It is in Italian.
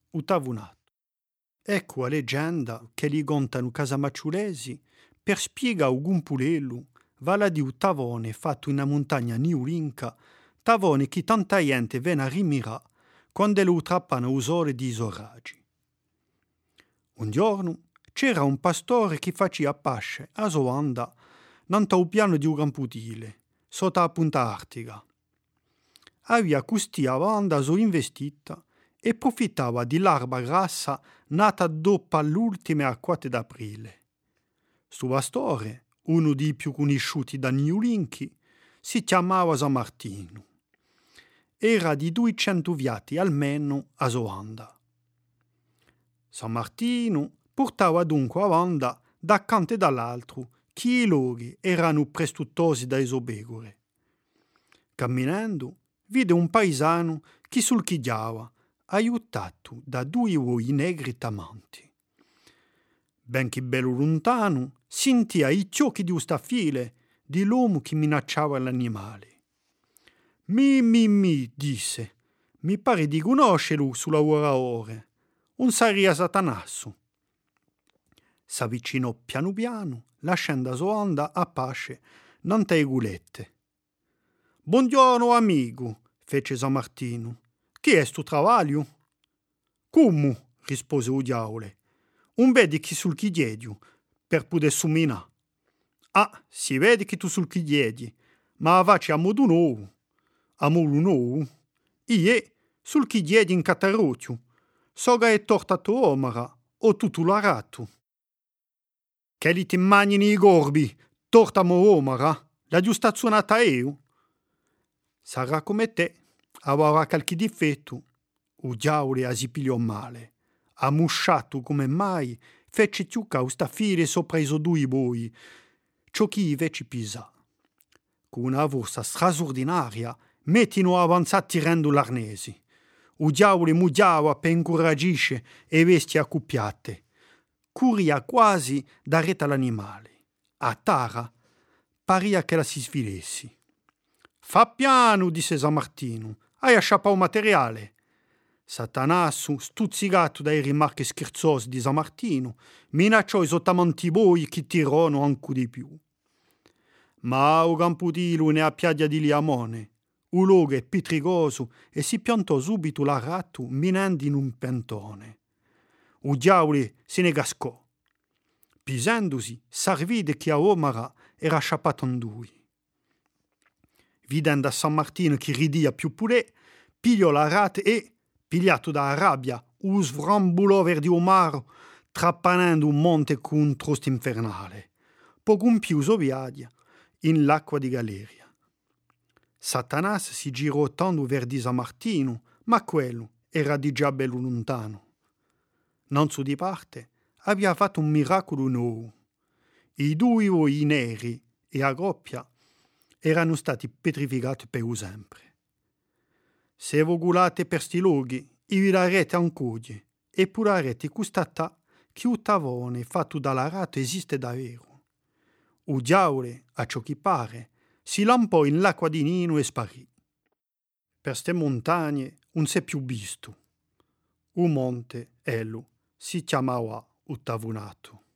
utavunato. Ecco a leggenda che li contano casamacciulesi per spiegare un pulello vala di un tavone fatto in una montagna niulinca, tavone che tanta gente viene a rimirare quando lo trappano usore di isoraggi. Un giorno c'era un pastore che faceva pasce a Soanda nanta un piano di un camputile, sotto la punta artica. Aveva costia banda so investita e profittava di l'alba grassa nata dopo l'ultime acquate d'aprile. Sto pastore, uno dei più conosciuti da Niulinchi, si chiamava San Martino. Era di 200 viati almeno a Soanda. San Martino portava dunque a banda da canto e dall'altro che i luoghi erano prestuttosi dai sobegore. Camminando, vide un paesano che sulchigliava, aiutato da due uoi negri tamanti. Benché bello lontano, sentia i ciocchi di ustafile di l'uomo che minacciava l'animale. Mi, disse, mi pare di conoscerlo sulla ora ore. Un saria Satanasso. S'avvicinò piano piano, lasciando Soanda a pace, nante gulette. Buongiorno amico, fece San Martino. Chi è sto travaglio? Come? Rispose il diavolo. Un vedi chi sul chiediedio, per poter sumina. Ah, si vede che tu sul chiediedi, ma avaci a modo nuovo. A modo nuovo? Ie, sul chiediedi in catarruccio. Soga è tortato omara, o tutto l'arato. Che li ti manini i gorbi, tortamo omara, la giustazionata io. Sarà come te, avrà qualche difetto. O diavolo a si pigliò male. Ammusciato come mai, fece ciucca sta file sopra i due boi, ciò che invece pisa. Con una forza straordinaria, mettino avanzati tirando l'arnesi. O diavolo mugiava per incoraggisce e vesti accoppiate. Curia quasi da retta l'animale. A Tara paria che la si sfilessi. Fa piano, disse San Martino, hai asciappato materiale. Satanasso, stuzzicato dai rimarchi scherzosi di San Martino, minacciò i sottamanti boi che tirano anche di più. Ma o camputilo ne ha piaglia di liamone, un luogo è pitrigoso e si piantò subito l'aratto minando in un pentone. O diavolo se ne cascò. Pisandosi, s'arvide che a Omara era sciappato in due. Videndo a San Martino che ridia più pulè, pigliò l'aratto e, pigliato da rabbia, o svrambulò verdi omaro, trappanando un monte con un trosto infernale. Poco un più soviadia, in l'acqua di Galeria. Satanas si girò tanto verdi San Martino, ma quello era di già bello lontano. Non su di parte, aveva fatto un miracolo nuovo. I due uoi neri e a groppia erano stati petrificati per sempre. Se vogulate per sti luoghi, i vilarete ancora, e pure arete constatà che un tavone fatto dall'arato esiste davvero. O diavolo, a ciò che pare, si lampò in l'acqua di Nino e sparì. Per ste montagne non si è più visto. Un monte, ello, si chiamava Utavunato.